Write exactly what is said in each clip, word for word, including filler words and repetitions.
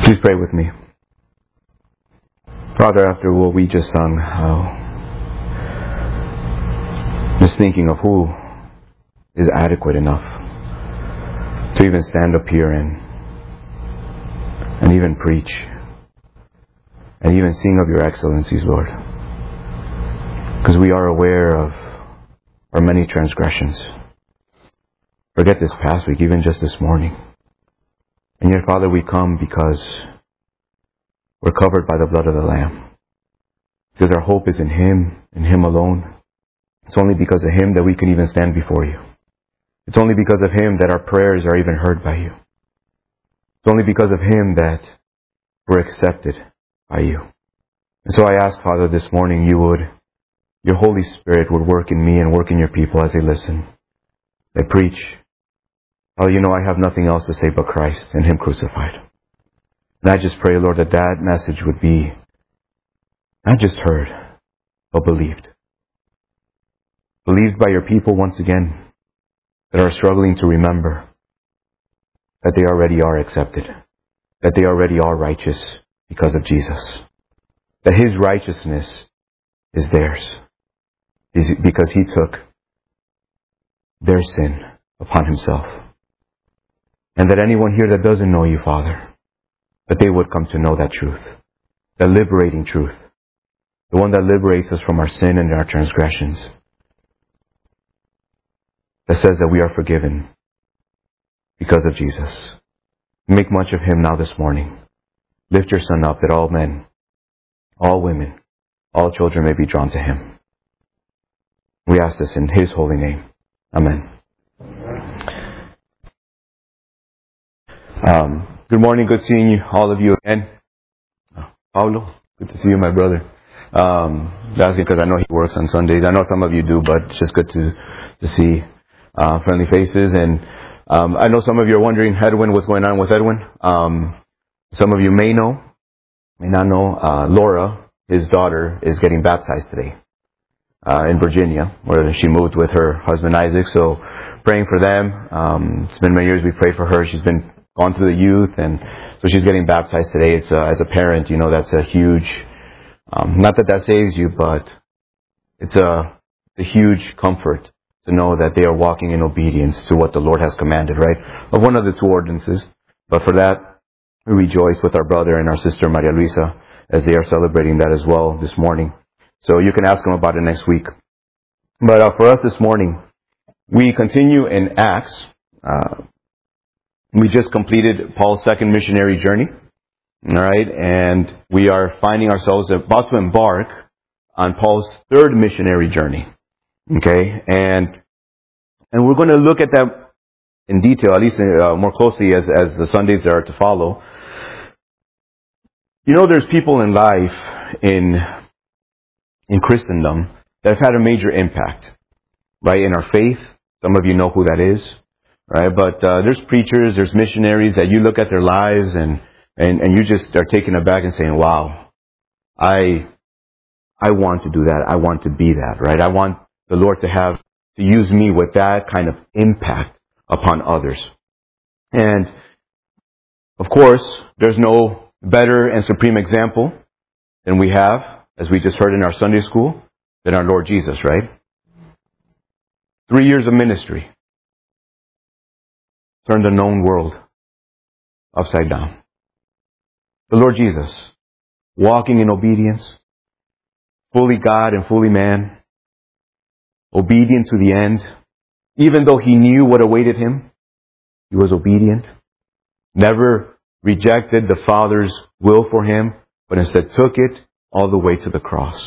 Please pray with me. Father, after what we just sung, uh, just thinking of who is adequate enough to even stand up here and and even preach and even sing of your excellencies, Lord. Because we are aware of our many transgressions. Forget this past week, even just this morning. And yet, Father, we come because we're covered by the blood of the Lamb. Because our hope is in Him, in Him alone. It's only because of Him that we can even stand before you. It's only because of Him that our prayers are even heard by you. It's only because of Him that we're accepted by you. And so I ask, Father, this morning you would, your Holy Spirit would work in me and work in your people as they listen. They preach. Oh, you know, I have nothing else to say but Christ and Him crucified. And I just pray, Lord, that that message would be not just heard, but believed. Believed by your people once again that are struggling to remember that they already are accepted, that they already are righteous because of Jesus, that His righteousness is theirs because He took their sin upon Himself. And that anyone here that doesn't know you, Father, that they would come to know that truth, the liberating truth, the one that liberates us from our sin and our transgressions, that says that we are forgiven because of Jesus. Make much of Him now this morning. Lift your Son up that all men, all women, all children may be drawn to Him. We ask this in His holy name. Amen. Um, good morning. Good seeing you, all of you again. Oh, Paulo, good to see you, my brother. Um, asking because I know he works on Sundays. I know some of you do, but it's just good to to see uh, friendly faces. And um, I know some of you are wondering, Edwin, what's going on with Edwin? Um, some of you may know, may not know. Uh, Laura, his daughter, is getting baptized today uh, in Virginia, where she moved with her husband Isaac. So praying for them. Um, it's been many years we prayed for her. She's been gone through the youth, and so she's getting baptized today. It's uh, as a parent, you know, that's a huge, um, not that that saves you, but it's a, a huge comfort to know that they are walking in obedience to what the Lord has commanded, right? Of one of the two ordinances. But for that, we rejoice with our brother and our sister Maria Luisa as they are celebrating that as well this morning. So you can ask them about it next week. But uh, for us this morning, we continue in Acts. Uh, We just completed Paul's second missionary journey, all right, and we are finding ourselves about to embark on Paul's third missionary journey, okay, and and we're going to look at that in detail, at least uh, more closely as as the Sundays that are to follow. You know, there's people in life in in Christendom that have had a major impact, right, in our faith. Some of you know who that is. Right, but uh, there's preachers, there's missionaries that you look at their lives and, and, and you just are taken aback and saying, wow, I I want to do that. I want to be that, right? I want the Lord to have, to use me with that kind of impact upon others. And, of course, there's no better and supreme example than we have, as we just heard in our Sunday school, than our Lord Jesus, right? Three years of ministry turned the known world upside down. The Lord Jesus, walking in obedience, fully God and fully man, obedient to the end. Even though He knew what awaited Him, He was obedient. Never rejected the Father's will for Him, but instead took it all the way to the cross.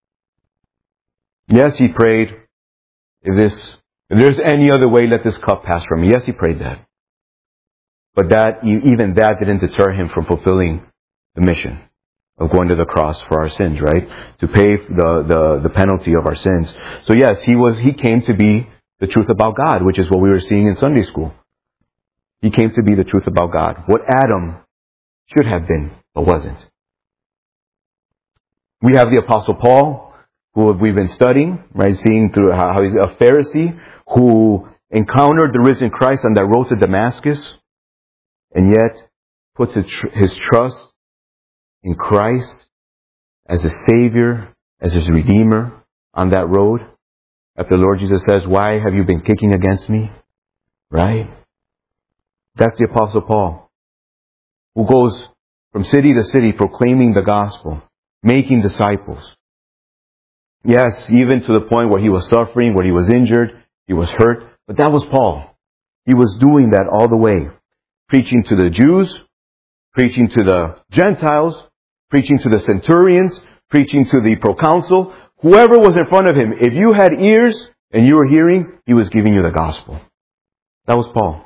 Yes, He prayed, if this, if there's any other way, let this cup pass from me. Yes, He prayed that. But that, even that didn't deter Him from fulfilling the mission of going to the cross for our sins, right? To pay the, the, the penalty of our sins. So yes, He was, He came to be the truth about God, which is what we were seeing in Sunday school. He came to be the truth about God. What Adam should have been, but wasn't. We have the Apostle Paul, who we've been studying, right? Seeing through how he's a Pharisee who encountered the risen Christ on that road to Damascus. And yet, puts his trust in Christ as a Savior, as his Redeemer on that road, after the Lord Jesus says, why have you been kicking against me? Right? That's the Apostle Paul, who goes from city to city proclaiming the gospel, making disciples. Yes, even to the point where he was suffering, where he was injured, he was hurt. But that was Paul. He was doing that all the way. Preaching to the Jews, preaching to the Gentiles, preaching to the centurions, preaching to the proconsul. Whoever was in front of him, if you had ears and you were hearing, he was giving you the gospel. That was Paul.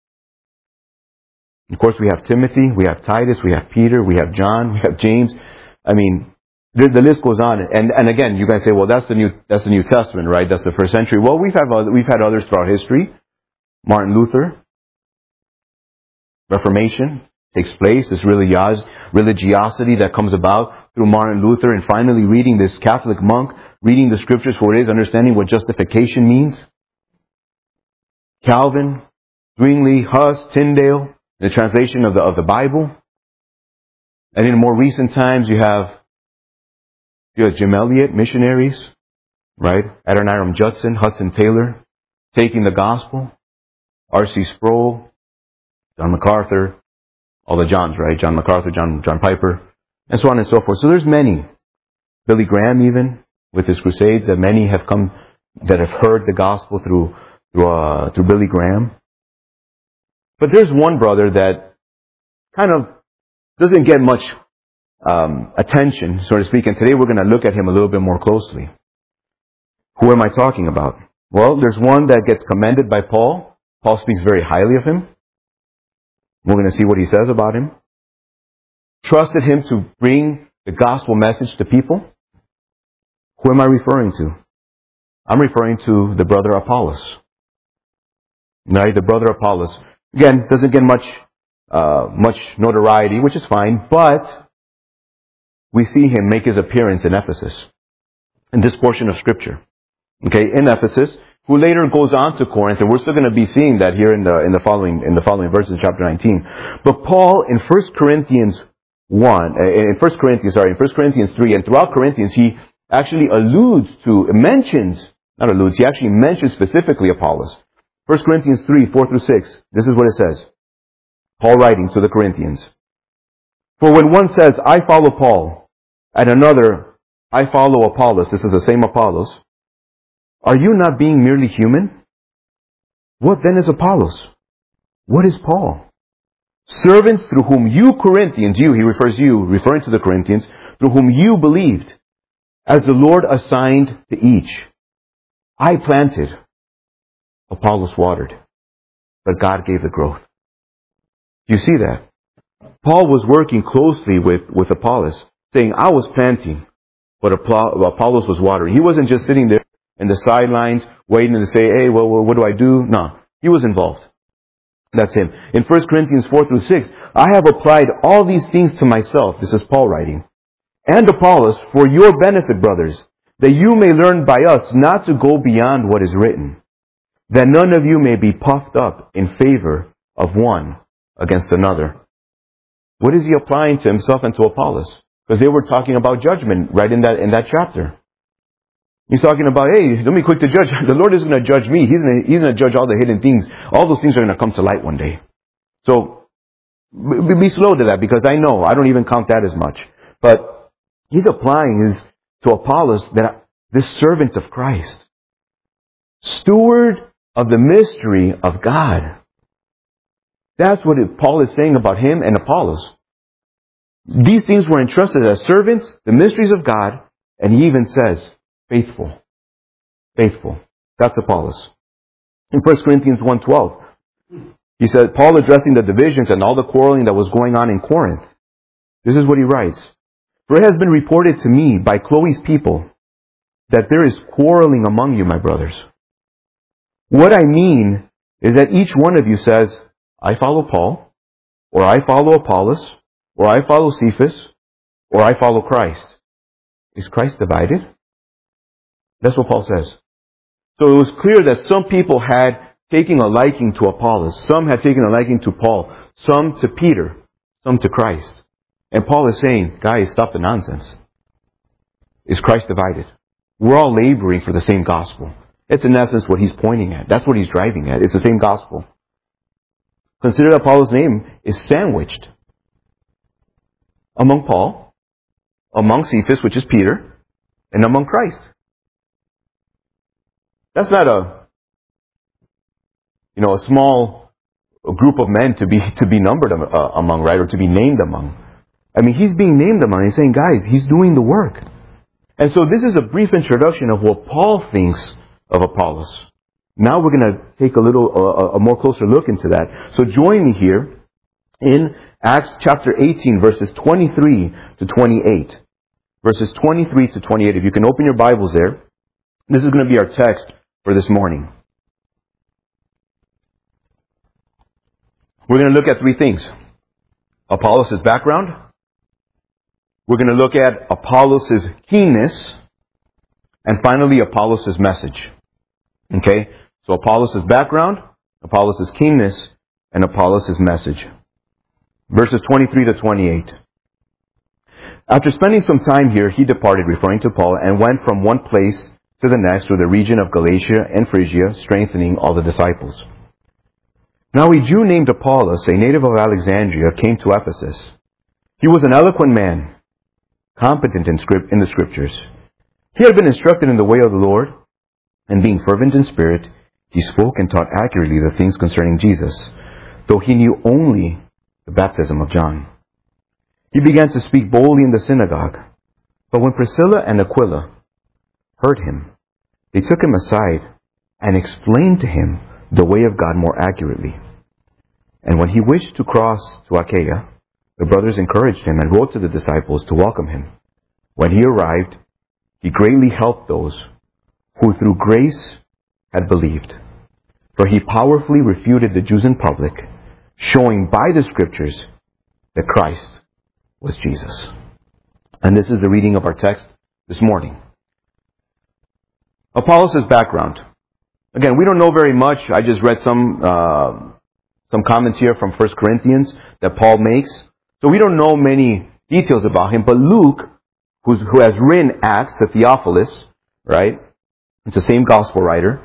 Of course, we have Timothy, we have Titus, we have Peter, we have John, we have James. I mean, the, the list goes on. And and again, you guys say, well, that's the new that's the New Testament, right? That's the first century. Well, we've had other, we've had others throughout history. Martin Luther, Reformation takes place. This religios, religiosity that comes about through Martin Luther, and finally reading this Catholic monk, reading the scriptures for what it is, understanding what justification means. Calvin, Zwingli, Huss, Tyndale, the translation of the of the Bible. And in more recent times, you have you have Jim Elliot, missionaries, right? Adoniram Judson, Hudson Taylor, taking the gospel. R C Sproul, John MacArthur, all the Johns, right? John MacArthur, John John Piper, and so on and so forth. So there's many. Billy Graham, even with his crusades, that many have come that have heard the gospel through through uh, through Billy Graham. But there's one brother that kind of doesn't get much um, attention, so to speak. And today we're going to look at him a little bit more closely. Who am I talking about? Well, there's one that gets commended by Paul. Paul speaks very highly of him. We're going to see what he says about him. Trusted him to bring the gospel message to people. Who am I referring to? I'm referring to the brother Apollos. Right? The brother Apollos. Again, doesn't get much, uh, much notoriety, which is fine, but we see him make his appearance in Ephesus, in this portion of Scripture. Okay, in Ephesus, who later goes on to Corinth, and we're still going to be seeing that here in the in the following in the following verses, chapter nineteen. But Paul in First Corinthians one, in First Corinthians, sorry, in First Corinthians three, and throughout Corinthians, he actually alludes to, mentions, not alludes, he actually mentions specifically Apollos. First Corinthians three, four through six. This is what it says. Paul writing to the Corinthians. For when one says, I follow Paul, and another, I follow Apollos, this is the same Apollos, are you not being merely human? What then is Apollos? What is Paul? Servants through whom you Corinthians, you, he refers you, referring to the Corinthians, through whom you believed, as the Lord assigned to each. I planted, Apollos watered, but God gave the growth. You see that? Paul was working closely with, with Apollos, saying, I was planting, but Apollos was watering. He wasn't just sitting there in the sidelines, waiting to say, hey, well, well, what do I do? No, he was involved. That's him. In First Corinthians four through six, I have applied all these things to myself, this is Paul writing, and Apollos, for your benefit, brothers, that you may learn by us not to go beyond what is written, that none of you may be puffed up in favor of one against another. What is he applying to himself and to Apollos? Because they were talking about judgment right in that in that chapter. He's talking about, hey, don't be quick to judge. The Lord isn't going to judge me. He's going to, he's going to judge all the hidden things. All those things are going to come to light one day. So, be slow to that, because I know, I don't even count that as much. But he's applying his, to Apollos, that this servant of Christ, steward of the mystery of God. That's what it, Paul is saying about him and Apollos. These things were entrusted as servants, the mysteries of God, and he even says, faithful. Faithful. That's Apollos. In First Corinthians one twelve, he said, Paul addressing the divisions and all the quarreling that was going on in Corinth. This is what he writes. For it has been reported to me by Chloe's people that there is quarreling among you, my brothers. What I mean is that each one of you says, I follow Paul, or I follow Apollos, or I follow Cephas, or I follow Christ. Is Christ divided? That's what Paul says. So it was clear that some people had taken a liking to Apollos. Some had taken a liking to Paul. Some to Peter. some to Christ. And Paul is saying, guys, stop the nonsense. Is Christ divided? We're all laboring for the same gospel. It's in essence what he's pointing at. That's what he's driving at. It's the same gospel. Consider that Paul's name is sandwiched among Paul, among Cephas, which is Peter, and among Christ. That's not a, you know, a small group of men to be to be numbered uh, among, right, or to be named among. I mean, he's being named among. He's saying, guys, he's doing the work. And so this is a brief introduction of what Paul thinks of Apollos. Now we're going to take a little, uh, a more closer look into that. So join me here in Acts chapter eighteen, verses twenty-three to twenty-eight. Verses twenty-three to twenty-eight. If you can open your Bibles there. This is going to be our text for this morning. We're going to look at three things. Apollos' background. We're going to look at Apollos' keenness. And finally, Apollos' message. Okay? So Apollos' background, Apollos' keenness, and Apollos' message. Verses twenty-three to twenty-eight. After spending some time here, he departed, referring to Paul, and went from one place to the next through the region of Galatia and Phrygia, strengthening all the disciples. Now a Jew named Apollos, a native of Alexandria, came to Ephesus. He was an eloquent man, competent in, script, in the Scriptures. He had been instructed in the way of the Lord, and being fervent in spirit, he spoke and taught accurately the things concerning Jesus, though he knew only the baptism of John. He began to speak boldly in the synagogue. But when Priscilla and Aquila heard him, they took him aside and explained to him the way of God more accurately. And when he wished to cross to Achaia, the brothers encouraged him and wrote to the disciples to welcome him. When he arrived, he greatly helped those who through grace had believed. For he powerfully refuted the Jews in public, showing by the Scriptures that Christ was Jesus. And this is the reading of our text this morning. Apollos' background. Again, we don't know very much. I just read some uh, some comments here from First Corinthians that Paul makes. So we don't know many details about him. But Luke, who's, who has written Acts to Theophilus, right? It's the same gospel writer.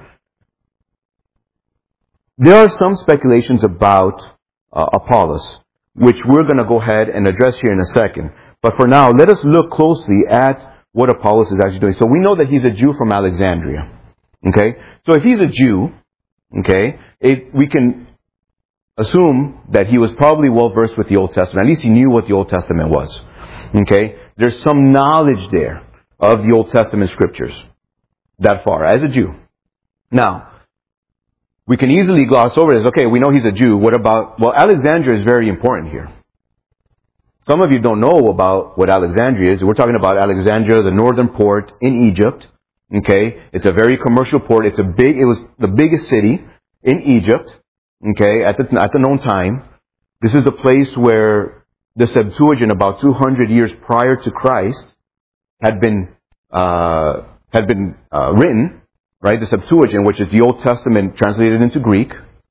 There are some speculations about uh, Apollos, which we're going to go ahead and address here in a second. But for now, let us look closely at what Apollos is actually doing. So we know that he's a Jew from Alexandria. Okay? So if he's a Jew, okay, it, we can assume that he was probably well versed with the Old Testament. At least he knew what the Old Testament was. Okay? There's some knowledge there of the Old Testament scriptures. That far, as a Jew. Now, we can easily gloss over this. Okay, we know he's a Jew. What about, well, Alexandria is very important here. Some of you don't know about what Alexandria is. We're talking about Alexandria, the northern port in Egypt. Okay, it's a very commercial port. It's a big, it was the biggest city in Egypt. Okay, at the, at the known time. This is the place where the Septuagint, about two hundred years prior to Christ, had been, uh, had been uh, written, right? The Septuagint, which is the Old Testament translated into Greek.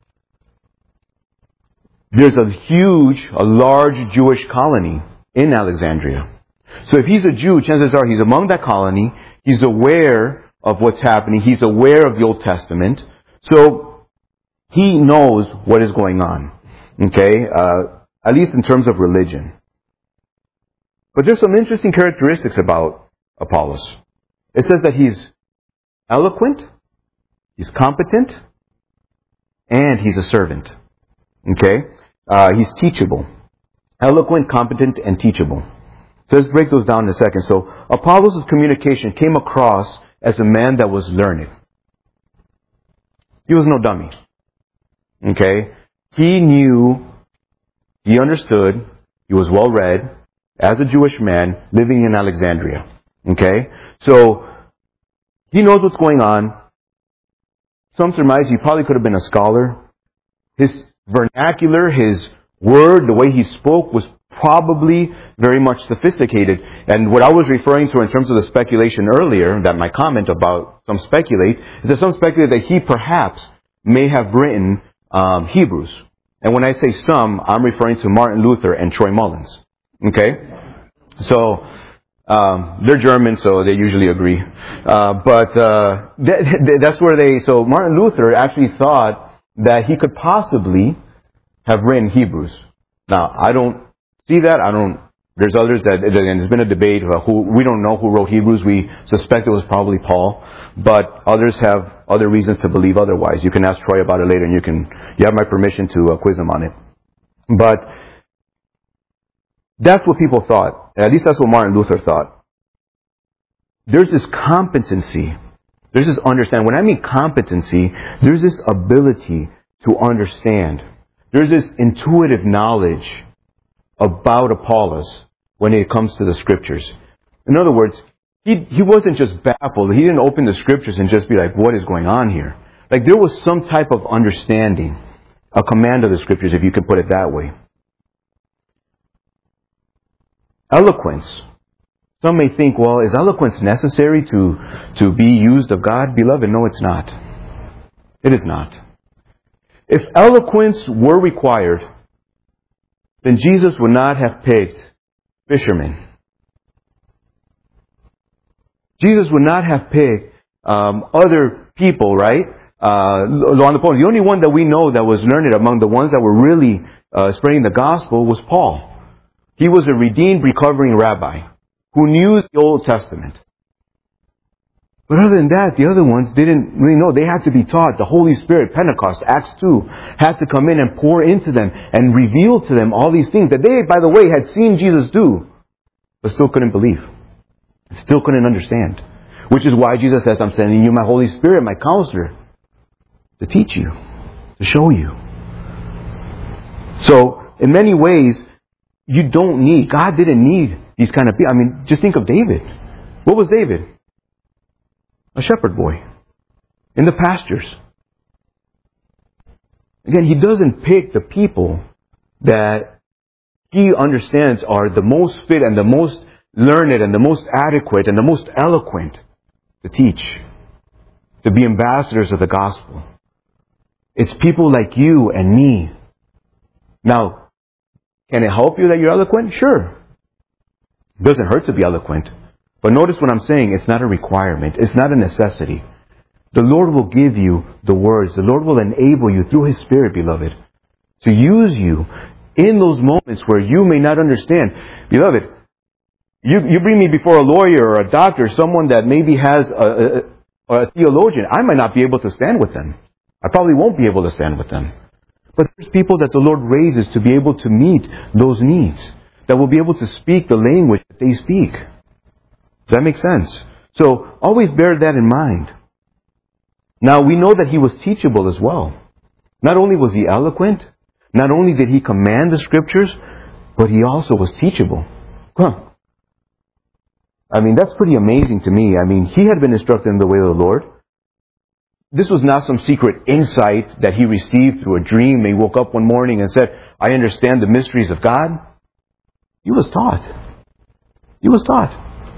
There's a huge, a large Jewish colony in Alexandria. So if he's a Jew, chances are he's among that colony. He's aware of what's happening. He's aware of the Old Testament. So he knows what is going on. Okay? Uh, at least in terms of religion. But there's some interesting characteristics about Apollos. It says that he's eloquent, he's competent, and he's a servant. Okay? Uh, he's teachable. Eloquent, competent, and teachable. So let's break those down in a second. So Apollos' communication came across as a man that was learned. He was no dummy. Okay? He knew, he understood, he was well read, as a Jewish man living in Alexandria. Okay? So, he knows what's going on. Some surmise he probably could have been a scholar. His vernacular, his word, the way he spoke was probably very much sophisticated. And what I was referring to in terms of the speculation earlier, that my comment about some speculate, is that some speculate that he perhaps may have written um, Hebrews. And when I say some, I'm referring to Martin Luther and Troy Mullins. Okay? So, um, they're German, so they usually agree. Uh, but uh, th- th- that's where they... So Martin Luther actually thought that he could possibly have written Hebrews. Now, I don't see that. I don't... There's others that... And there's been a debate about who... We don't know who wrote Hebrews. We suspect it was probably Paul. But others have other reasons to believe otherwise. You can ask Troy about it later, and you can... You have my permission to uh, quiz him on it. But that's what people thought. At least that's what Martin Luther thought. There's this competency. There's this understanding. When I mean competency, there's this ability to understand. There's this intuitive knowledge about Apollos when it comes to the Scriptures. In other words, he, he wasn't just baffled. He didn't open the Scriptures and just be like, what is going on here? Like there was some type of understanding, a command of the Scriptures, if you can put it that way. Eloquence. Some may think, well, is eloquence necessary to, to be used of God? Beloved, no, it's not. It is not. If eloquence were required, then Jesus would not have picked fishermen. Jesus would not have picked um, other people, right? Uh, on the point, the only one that we know that was learned among the ones that were really uh, spreading the gospel was Paul. He was a redeemed, recovering rabbi who knew the Old Testament. But other than that, the other ones didn't really know. They had to be taught. The Holy Spirit, Pentecost, Acts two, had to come in and pour into them and reveal to them all these things that they, by the way, had seen Jesus do, but still couldn't believe. Still couldn't understand. Which is why Jesus says, I'm sending you my Holy Spirit, my counselor, to teach you, to show you. So, in many ways, you don't need, God didn't need these kind of people. I mean, just think of David. What was David? A shepherd boy in the pastures. Again, he doesn't pick the people that he understands are the most fit and the most learned and the most adequate and the most eloquent to teach, to be ambassadors of the gospel. It's people like you and me. Now, can it help you that you're eloquent? Sure. It doesn't hurt to be eloquent. But notice what I'm saying. It's not a requirement. It's not a necessity. The Lord will give you the words. The Lord will enable you through His Spirit, beloved, to use you in those moments where you may not understand. Beloved, you, you bring me before a lawyer or a doctor, someone that maybe has a, a, a theologian. I might not be able to stand with them. I probably won't be able to stand with them. But there's people that the Lord raises to be able to meet those needs, that will be able to speak the language that they speak. Does that make sense? So always bear that in mind. Now we know that he was teachable as well. Not only was he eloquent, not only did he command the Scriptures, but he also was teachable. Huh. I mean, that's pretty amazing to me. I mean, he had been instructed in the way of the Lord. This was not some secret insight that he received through a dream. He woke up one morning and said, I understand the mysteries of God. He was taught. He was taught.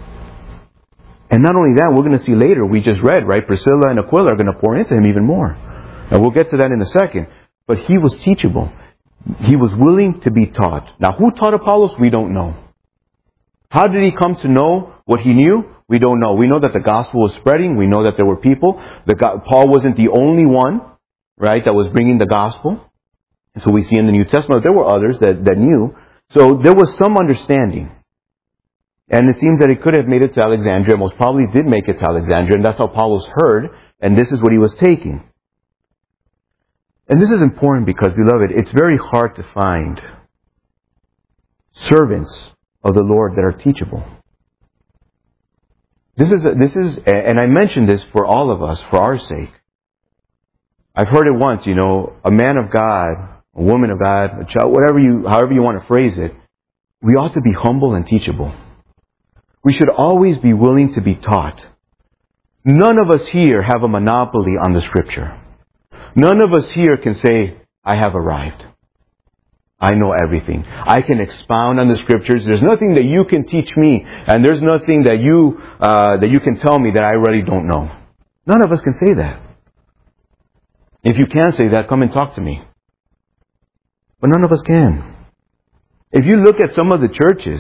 And not only that, we're going to see later, we just read, right? Priscilla and Aquila are going to pour into him even more. And we'll get to that in a second. But he was teachable. He was willing to be taught. Now, who taught Apollos? We don't know. How did he come to know what he knew? We don't know. We know that the gospel was spreading. We know that there were people. The God, Paul wasn't the only one, right, that was bringing the gospel. And so we see in the New Testament there were others that, that knew. So there was some understanding. And it seems that it could have made it to Alexandria. Most probably did make it to Alexandria. And that's how Paul was heard. And this is what he was taking. And this is important because, beloved, it's very hard to find servants of the Lord that are teachable. This is, this is, and I mention this for all of us, for our sake. I've heard it once, you know, a man of God, a woman of God, a child, whatever you, however you want to phrase it, we ought to be humble and teachable. We should always be willing to be taught. None of us here have a monopoly on the Scripture. None of us here can say, I have arrived. I know everything. I can expound on the Scriptures. There's nothing that you can teach me, and there's nothing that you uh, that you can tell me that I already don't know. None of us can say that. If you can say that, come and talk to me. But none of us can. If you look at some of the churches,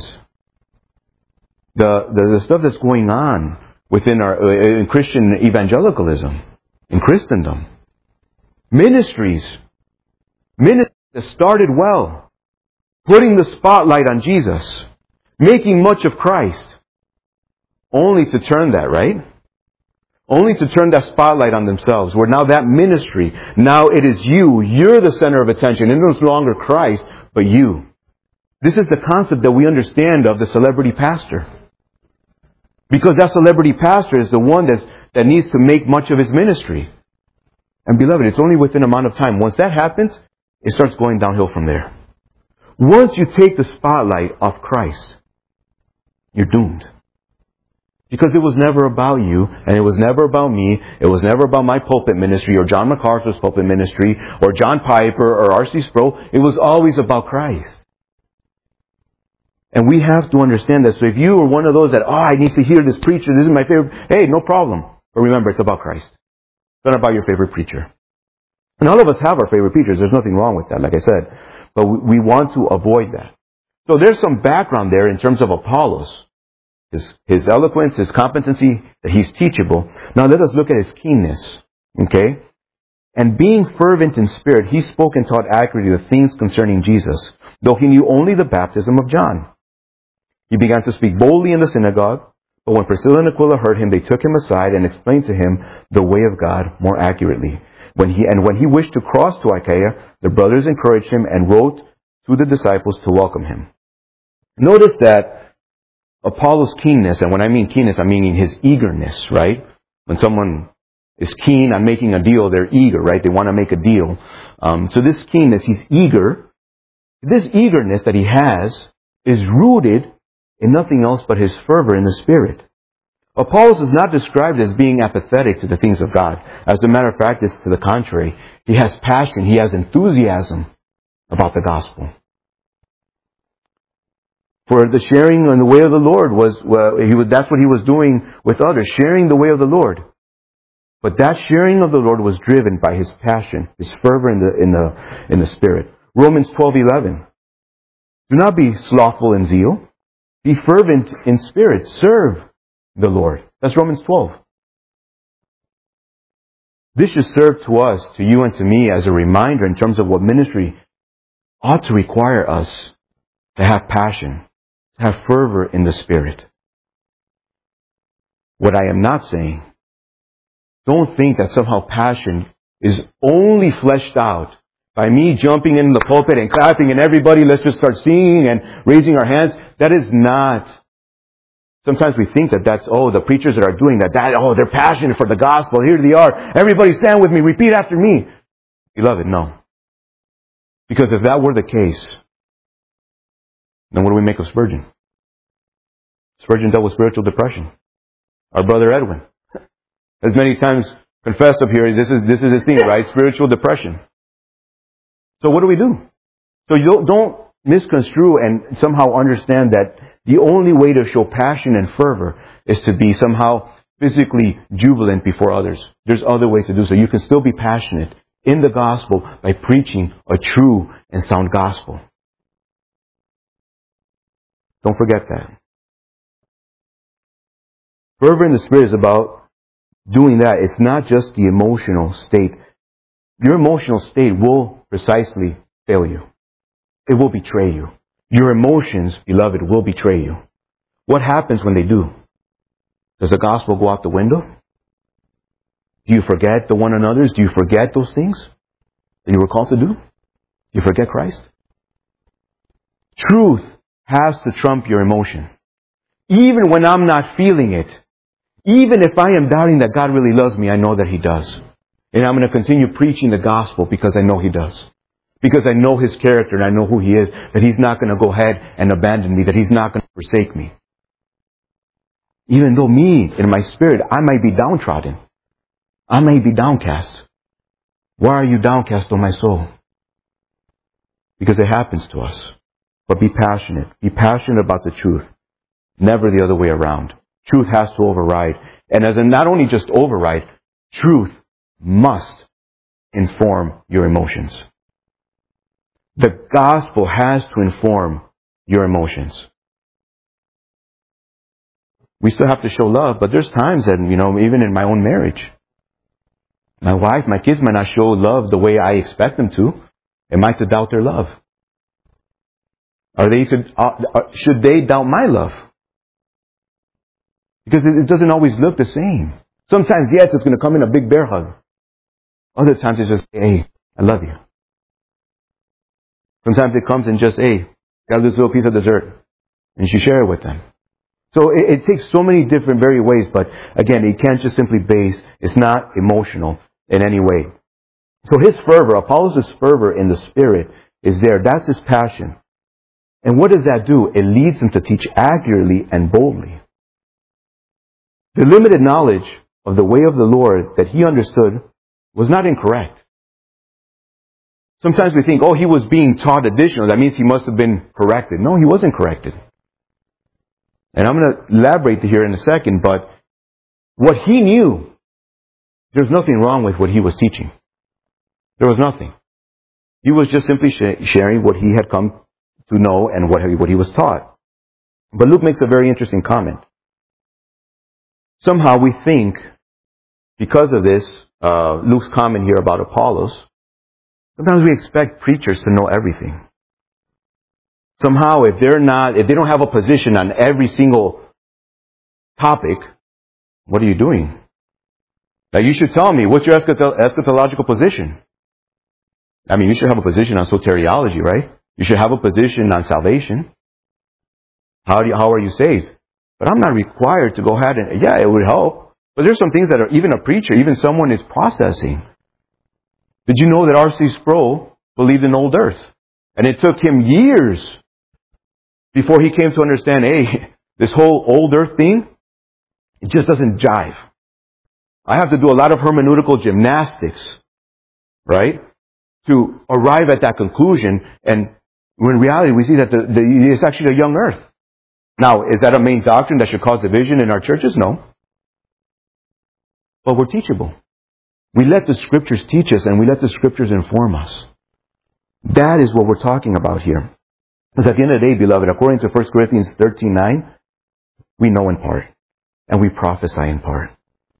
the, the, the stuff that's going on within our in Christian evangelicalism, in Christendom, ministries, ministries that started well, putting the spotlight on Jesus, making much of Christ, only to turn that, right? Only to turn that spotlight on themselves, where now that ministry, now it is you, you're the center of attention. It is no longer Christ, but you. This is the concept that we understand of the celebrity pastor. Because that celebrity pastor is the one that, that needs to make much of his ministry. And beloved, it's only within an amount of time. Once that happens, it starts going downhill from there. Once you take the spotlight off Christ, you're doomed. Because it was never about you, and it was never about me. It was never about my pulpit ministry, or John MacArthur's pulpit ministry, or John Piper, or R C Sproul. It was always about Christ. And we have to understand that. So if you are one of those that, oh, I need to hear this preacher, this is my favorite, hey, no problem. But remember, it's about Christ. It's not about your favorite preacher. And all of us have our favorite preachers. There's nothing wrong with that, like I said. But we want to avoid that. So there's some background there in terms of Apollos. His, his eloquence, his competency, that he's teachable. Now let us look at his keenness. Okay? And being fervent in spirit, he spoke and taught accurately the things concerning Jesus, though he knew only the baptism of John. He began to speak boldly in the synagogue, but when Priscilla and Aquila heard him, they took him aside and explained to him the way of God more accurately. When he, and when he wished to cross to Achaia, the brothers encouraged him and wrote to the disciples to welcome him. Notice that Apollos' keenness, and when I mean keenness, I'm meaning his eagerness, right? When someone is keen on making a deal, they're eager, right? They want to make a deal. Um, so this keenness, he's eager. This eagerness that he has is rooted in nothing else but his fervor in the Spirit. Apollos is not described as being apathetic to the things of God. As a matter of fact, it's to the contrary. He has passion, he has enthusiasm about the gospel. For the sharing in the way of the Lord was, well, he was, that's what he was doing with others, sharing the way of the Lord. But that sharing of the Lord was driven by his passion, his fervor in the, in the, in the Spirit. Romans twelve eleven. Do not be slothful in zeal. Be fervent in spirit. Serve the Lord. That's Romans twelve. This should serve to us, to you and to me, as a reminder in terms of what ministry ought to require us to have passion, to have fervor in the Spirit. What I am not saying, don't think that somehow passion is only fleshed out by me jumping in the pulpit and clapping and everybody, let's just start singing and raising our hands. That is not. Sometimes we think that that's, oh, the preachers that are doing that, that, oh, they're passionate for the gospel. Here they are. Everybody stand with me. Repeat after me. Beloved, no. Because if that were the case, then what do we make of Spurgeon? Spurgeon dealt with spiritual depression. Our brother Edwin, as many times confessed up here, this is, this is his thing, right? Spiritual depression. So what do we do? So you don't, don't misconstrue and somehow understand that the only way to show passion and fervor is to be somehow physically jubilant before others. There's other ways to do so. You can still be passionate in the gospel by preaching a true and sound gospel. Don't forget that. Fervor in the Spirit is about doing that. It's not just the emotional state. Your emotional state will precisely fail you. It will betray you. Your emotions, beloved, will betray you. What happens when they do? Does the gospel go out the window? Do you forget the one another's? Do you forget those things that you were called to do? Do you forget Christ? Truth has to trump your emotion. Even when I'm not feeling it, even if I am doubting that God really loves me, I know that He does. And I'm going to continue preaching the gospel because I know He does. Because I know His character and I know who He is, that He's not going to go ahead and abandon me, that He's not going to forsake me. Even though me, in my spirit, I might be downtrodden. I may be downcast. Why are you downcast, O my soul? Because it happens to us. But be passionate. Be passionate about the truth. Never the other way around. Truth has to override. And as in not only just override, truth must inform your emotions. The gospel has to inform your emotions. We still have to show love, but there's times that, you know, even in my own marriage, my wife, my kids might not show love the way I expect them to. Am I to doubt their love? Are they to, uh, should they doubt my love? Because it, it doesn't always look the same. Sometimes, yes, it's going to come in a big bear hug. Other times it's just, hey, I love you. Sometimes it comes in just, hey, got this little piece of dessert. And you share it with them. So it, it takes so many different very ways, but again, it can't just simply base, it's not emotional in any way. So his fervor, Apollos' fervor in the Spirit is there. That's his passion. And what does that do? It leads him to teach accurately and boldly. The limited knowledge of the way of the Lord that he understood was not incorrect. Sometimes we think, oh, he was being taught additional. That means he must have been corrected. No, he wasn't corrected. And I'm going to elaborate here in a second, but what he knew, there's nothing wrong with what he was teaching. There was nothing. He was just simply sh- sharing what he had come to know and what he, what he was taught. But Luke makes a very interesting comment. Somehow we think, because of this, uh, Luke's comment here about Apollos, sometimes we expect preachers to know everything. Somehow, if they're not, if they don't have a position on every single topic, what are you doing? Now, you should tell me, what's your eschatological position? I mean, you should have a position on soteriology, right? You should have a position on salvation. How do you, how are you saved? But I'm not required to go ahead and, yeah, it would help. But there's some things that are, even a preacher, even someone is processing. Did you know that R C Sproul believed in old earth? And it took him years before he came to understand, hey, this whole old earth thing, it just doesn't jive. I have to do a lot of hermeneutical gymnastics, right, to arrive at that conclusion. And in reality, we see that the, the, it's actually a young earth. Now, is that a main doctrine that should cause division in our churches? No. But we're teachable. We let the Scriptures teach us, and we let the Scriptures inform us. That is what we're talking about here. Because at the end of the day, beloved, according to First Corinthians thirteen nine, we know in part, and we prophesy in part.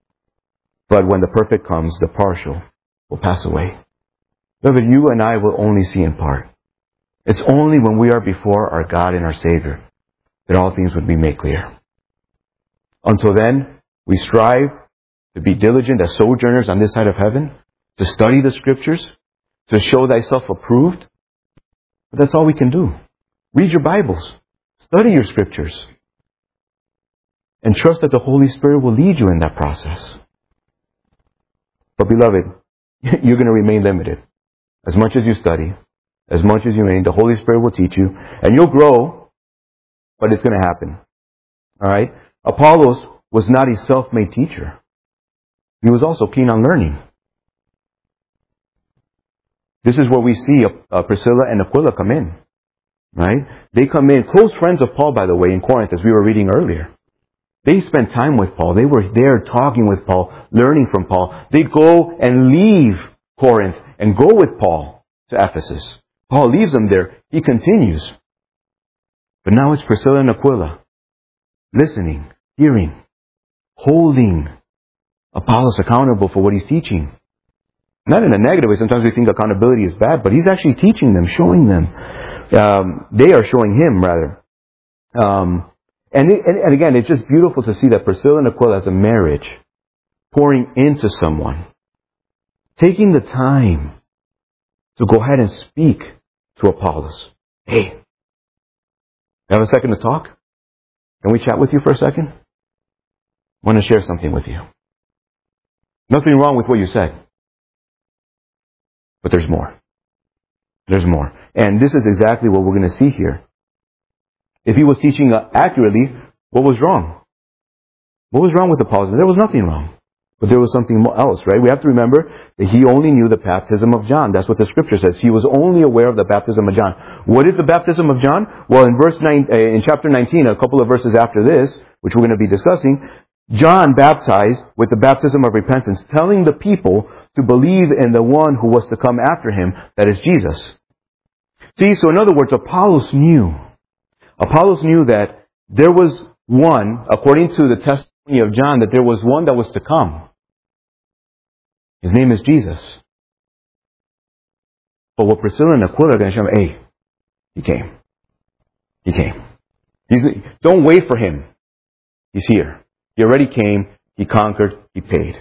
But when the perfect comes, the partial will pass away. Beloved, you and I will only see in part. It's only when we are before our God and our Savior that all things would be made clear. Until then, we strive to be diligent as sojourners on this side of heaven, to study the Scriptures, to show thyself approved. But that's all we can do. Read your Bibles. Study your Scriptures. And trust that the Holy Spirit will lead you in that process. But beloved, you're going to remain limited. As much as you study, as much as you remain, the Holy Spirit will teach you. And you'll grow, but it's going to happen. Alright? Apollos was not a self-made teacher. He was also keen on learning. This is where we see uh, Priscilla and Aquila come in. Right? They come in, close friends of Paul, by the way, in Corinth, as we were reading earlier. They spent time with Paul. They were there talking with Paul, learning from Paul. They go and leave Corinth and go with Paul to Ephesus. Paul leaves them there. He continues. But now it's Priscilla and Aquila, listening, hearing, holding Apollos accountable for what he's teaching. Not in a negative way. Sometimes we think accountability is bad, but he's actually teaching them, showing them. Um, they are showing him, rather. Um, and, it, and, and again, it's just beautiful to see that Priscilla and Aquila, as a marriage, pouring into someone, taking the time to go ahead and speak to Apollos. Hey, have a second to talk? Can we chat with you for a second? I want to share something with you. Nothing wrong with what you said. But there's more. There's more. And this is exactly what we're going to see here. If he was teaching accurately, what was wrong? What was wrong with Apollos? There was nothing wrong. But there was something else, right? We have to remember that he only knew the baptism of John. That's what the Scripture says. He was only aware of the baptism of John. What is the baptism of John? Well, in verse nine, in chapter nineteen, a couple of verses after this, which we're going to be discussing, John baptized with the baptism of repentance, telling the people to believe in the one who was to come after him, that is Jesus. See, so in other words, Apollos knew. Apollos knew that there was one, according to the testimony of John, that there was one that was to come. His name is Jesus. But what Priscilla and Aquila are going to show him, hey, he came. He came. He's, don't wait for him. He's here. He already came. He conquered. He paid.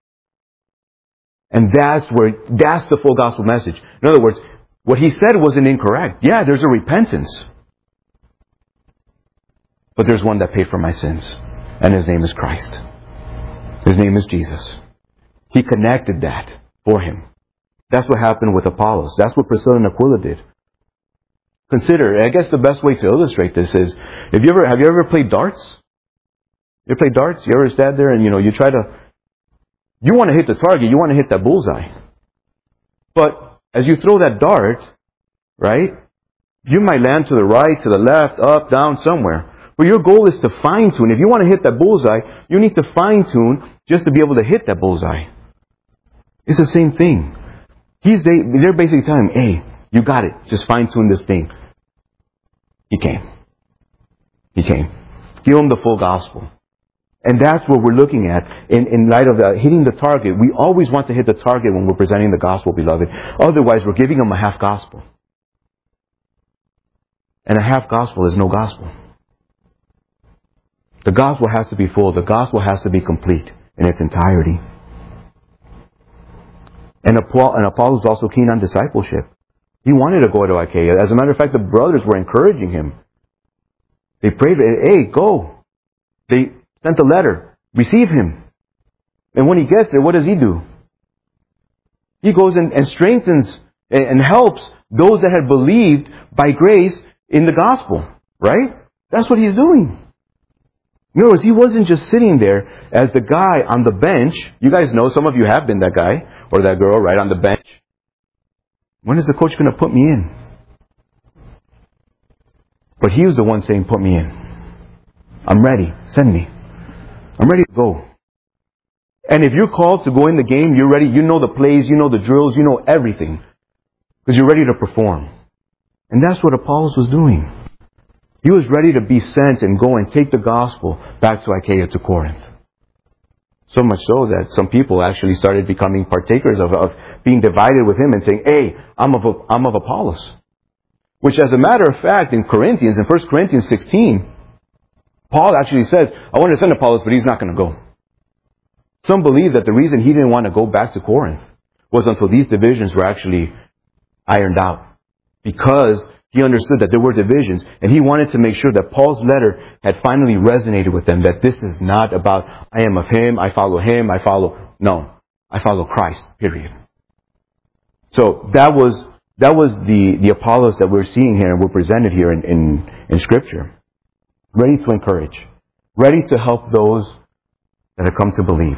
And that's where, that's the full gospel message. In other words, what he said wasn't incorrect. Yeah, there's a repentance. But there's one that paid for my sins. And His name is Christ. His name is Jesus. He connected that for him. That's what happened with Apollos. That's what Priscilla and Aquila did. Consider, I guess the best way to illustrate this is, if you ever, have you ever played darts? You ever played darts? You ever sat there and, you know, you try to, you want to hit the target, you want to hit that bullseye. But as you throw that dart, right, you might land to the right, to the left, up, down, somewhere. But your goal is to fine-tune. If you want to hit that bullseye, you need to fine-tune just to be able to hit that bullseye. It's the same thing. He's they, they're basically telling him, hey, you got it. Just fine-tune this thing. He came. He came. Give him the full gospel. And that's what we're looking at in, in light of the, hitting the target. We always want to hit the target when we're presenting the gospel, beloved. Otherwise, we're giving them a half gospel. And a half gospel is no gospel. The gospel has to be full. The gospel has to be complete in its entirety. And Apollos is also keen on discipleship. He wanted to go to Achaia. As a matter of fact, the brothers were encouraging him. They prayed, hey, go. They sent a letter. Receive him. And when he gets there, what does he do? He goes and, and strengthens and, and helps those that had believed by grace in the gospel. Right? That's what he's doing. In other words, he wasn't just sitting there as the guy on the bench. You guys know, some of you have been that guy or that girl, right, on the bench. When is the coach going to put me in? But he was the one saying, put me in. I'm ready. Send me. I'm ready to go. And if you're called to go in the game, you're ready. You know the plays, you know the drills, you know everything. Because you're ready to perform. And that's what Apollos was doing. He was ready to be sent and go and take the gospel back to Achaia, to Corinth. So much so that some people actually started becoming partakers of, of being divided with him and saying, hey, I'm of, I'm of Apollos. Which, as a matter of fact, in Corinthians, in First Corinthians sixteen, Paul actually says, I want to send Apollos, but he's not going to go. Some believe that the reason he didn't want to go back to Corinth was until these divisions were actually ironed out. Because he understood that there were divisions, and he wanted to make sure that Paul's letter had finally resonated with them, that this is not about, I am of him, I follow him, I follow... No, I follow Christ, period. So that was that was the, the Apollos that we're seeing here and we're presented here in, in, in Scripture. Ready to encourage. Ready to help those that have come to believe.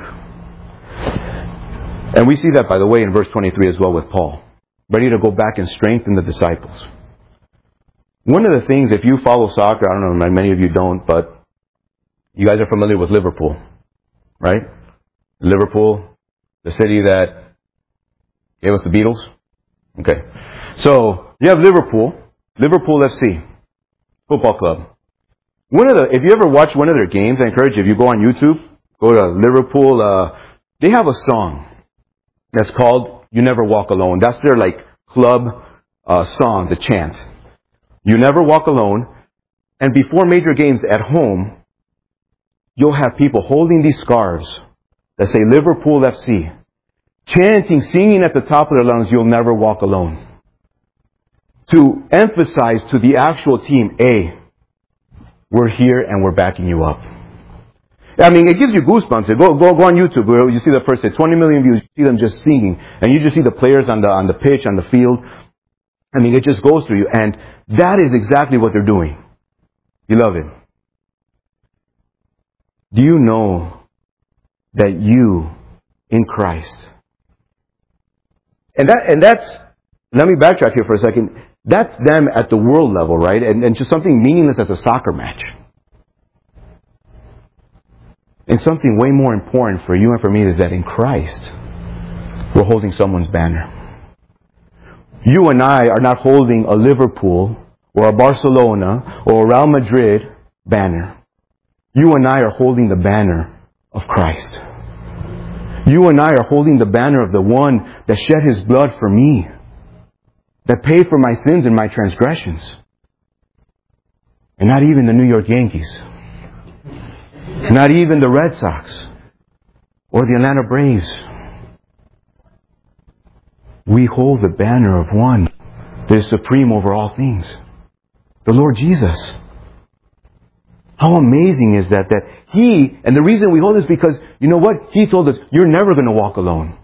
And we see that, by the way, in verse twenty-three as well with Paul. Ready to go back and strengthen the disciples. One of the things, if you follow soccer, I don't know, many of you don't, but you guys are familiar with Liverpool, right? Liverpool, the city that gave us the Beatles. Okay. So, you have Liverpool, Liverpool F C, football club. One of the, if you ever watch one of their games, I encourage you, if you go on YouTube, go to Liverpool, uh, they have a song that's called You Never Walk Alone. That's their, like, club uh, song, the chant. You never walk alone. And before major games at home, you'll have people holding these scarves that say Liverpool F C, chanting, singing at the top of their lungs, you'll never walk alone. To emphasize to the actual team, hey, we're here and we're backing you up. I mean, it gives you goosebumps. Go, go, go on YouTube where you see the person, twenty million views, you see them just singing. And you just see the players on the, on the pitch, on the field. I mean, it just goes through you. And that is exactly what they're doing. Beloved, do you know that you, in Christ, and that, and that's, let me backtrack here for a second. That's them at the world level, right? And, and just something meaningless as a soccer match. And something way more important for you and for me is that in Christ, we're holding someone's banner. You and I are not holding a Liverpool or a Barcelona or a Real Madrid banner. You and I are holding the banner of Christ. You and I are holding the banner of the one that shed His blood for me, that paid for my sins and my transgressions. And not even the New York Yankees. Not even the Red Sox or the Atlanta Braves. We hold the banner of one that is supreme over all things, the Lord Jesus. How amazing is that, that He, and the reason we hold this is because, you know what? He told us, you're never going to walk alone.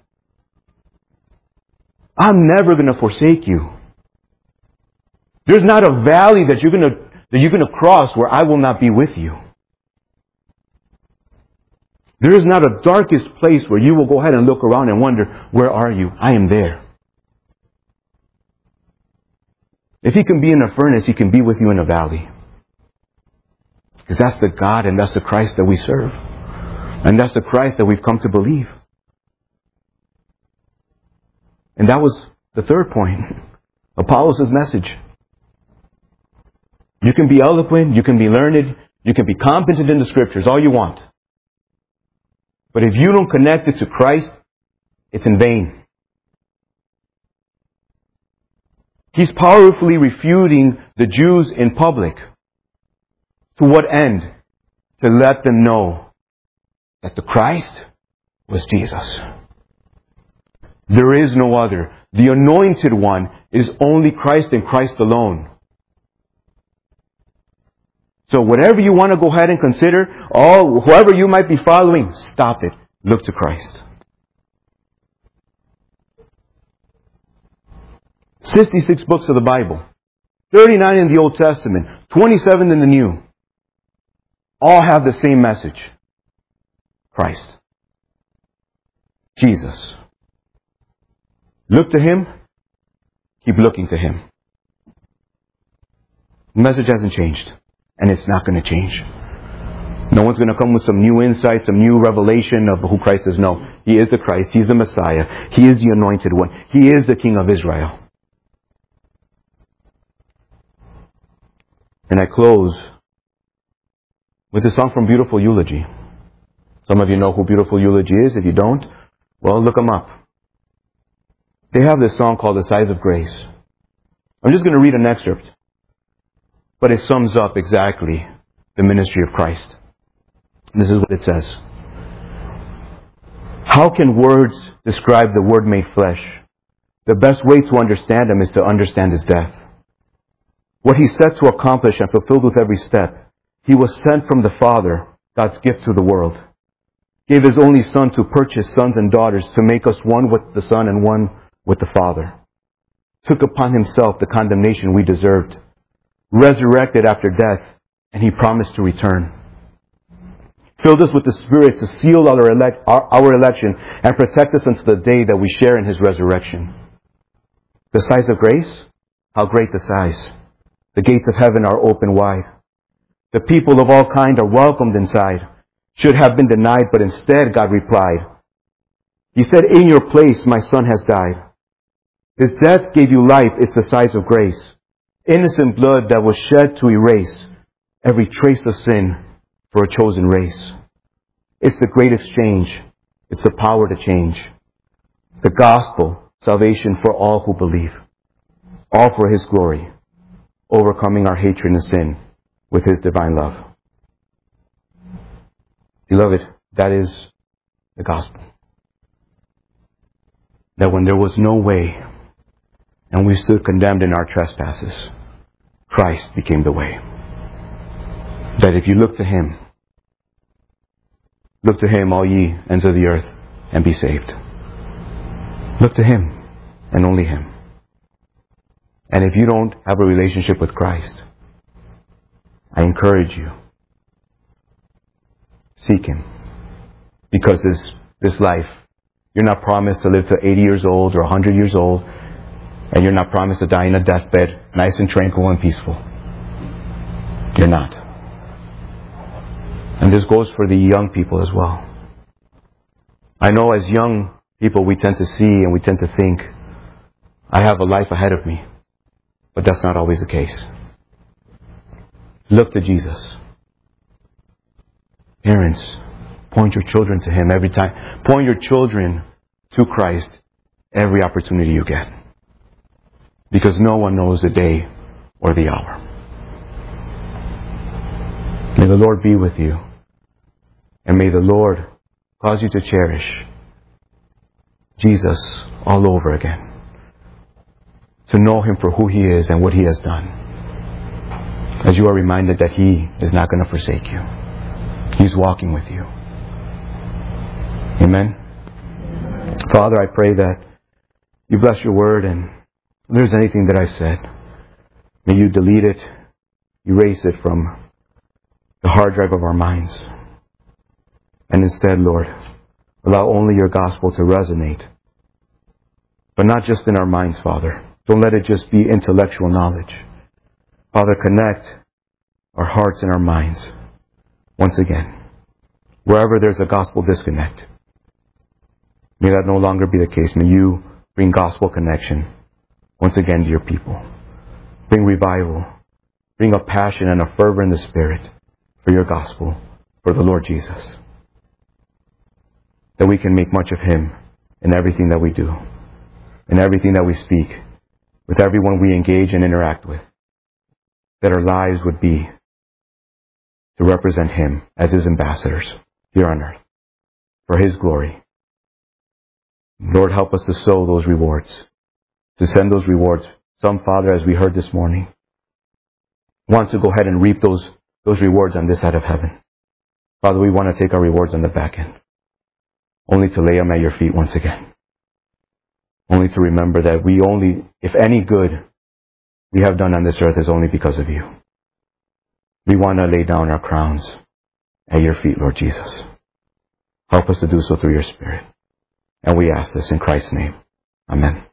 I'm never going to forsake you. There's not a valley that you're going to, that you're going to cross where I will not be with you. There is not a darkest place where you will go ahead and look around and wonder, where are you? I am there. If He can be in a furnace, He can be with you in a valley. Because that's the God and that's the Christ that we serve. And that's the Christ that we've come to believe. And that was the third point. Apollos' message. You can be eloquent, you can be learned, you can be competent in the Scriptures, all you want. But if you don't connect it to Christ, it's in vain. He's powerfully refuting the Jews in public. To what end? To let them know that the Christ was Jesus. There is no other. The Anointed One is only Christ and Christ alone. So whatever you want to go ahead and consider, all whoever you might be following, stop it. Look to Christ. sixty-six books of the Bible. thirty-nine in the Old Testament. twenty-seven in the New. All have the same message. Christ. Jesus. Look to Him. Keep looking to Him. The message hasn't changed. And it's not going to change. No one's going to come with some new insight, some new revelation of who Christ is. No. He is the Christ. He's the Messiah. He is the Anointed One. He is the King of Israel. And I close with a song from Beautiful Eulogy. Some of you know who Beautiful Eulogy is. If you don't, well, look them up. They have this song called The Size of Grace. I'm just going to read an excerpt. But it sums up exactly the ministry of Christ. And this is what it says. How can words describe the Word made flesh? The best way to understand Him is to understand His death. What He set to accomplish and fulfilled with every step. He was sent from the Father, God's gift to the world. Gave His only Son to purchase sons and daughters, to make us one with the Son and one with the Father. Took upon Himself the condemnation we deserved. Resurrected after death, and He promised to return. Filled us with the Spirit to seal our, elect, our, our election and protect us until the day that we share in His resurrection. The size of grace? How great the size. The gates of heaven are open wide. The people of all kind are welcomed inside. Should have been denied, but instead God replied. He said, in your place my Son has died. His death gave you life. It's the size of grace. Innocent blood that was shed to erase every trace of sin for a chosen race. It's the great exchange. It's the power to change. The gospel, salvation for all who believe. All for His glory. Overcoming our hatred and sin with His divine love. Beloved, that is the gospel. That when there was no way and we stood condemned in our trespasses, Christ became the way. That if you look to Him, look to Him, all ye ends of the earth, and be saved. Look to Him, and only Him. And if you don't have a relationship with Christ, I encourage you, seek Him. Because this, this life, you're not promised to live to eighty years old or one hundred years old, and you're not promised to die in a deathbed, nice and tranquil and peaceful. You're not. And this goes for the young people as well. I know as young people we tend to see and we tend to think, I have a life ahead of me. But that's not always the case. Look to Jesus. Parents, point your children to Him every time. Point your children to Christ every opportunity you get. Because no one knows the day or the hour. May the Lord be with you. And may the Lord cause you to cherish Jesus all over again. To know Him for who He is and what He has done. As you are reminded that He is not going to forsake you. He's walking with you. Amen. Father, I pray that you bless your word, and if there's anything that I said, may you delete it, erase it from the hard drive of our minds. And instead, Lord, allow only your gospel to resonate. But not just in our minds, Father. Don't let it just be intellectual knowledge. Father, connect our hearts and our minds once again. Wherever there's a gospel disconnect, may that no longer be the case. May you bring gospel connection once again to your people. Bring revival. Bring a passion and a fervor in the Spirit for your gospel, for the Lord Jesus. That we can make much of Him in everything that we do, in everything that we speak, with everyone we engage and interact with. That our lives would be to represent Him as His ambassadors here on earth, for His glory. Lord, help us to sow those rewards, to send those rewards. Some, Father, as we heard this morning, want to go ahead and reap those, those rewards on this side of heaven. Father, we want to take our rewards on the back end, only to lay them at your feet once again. Only to remember that we only, if any good we have done on this earth, is only because of you. We want to lay down our crowns at your feet, Lord Jesus. Help us to do so through your Spirit. And we ask this in Christ's name. Amen.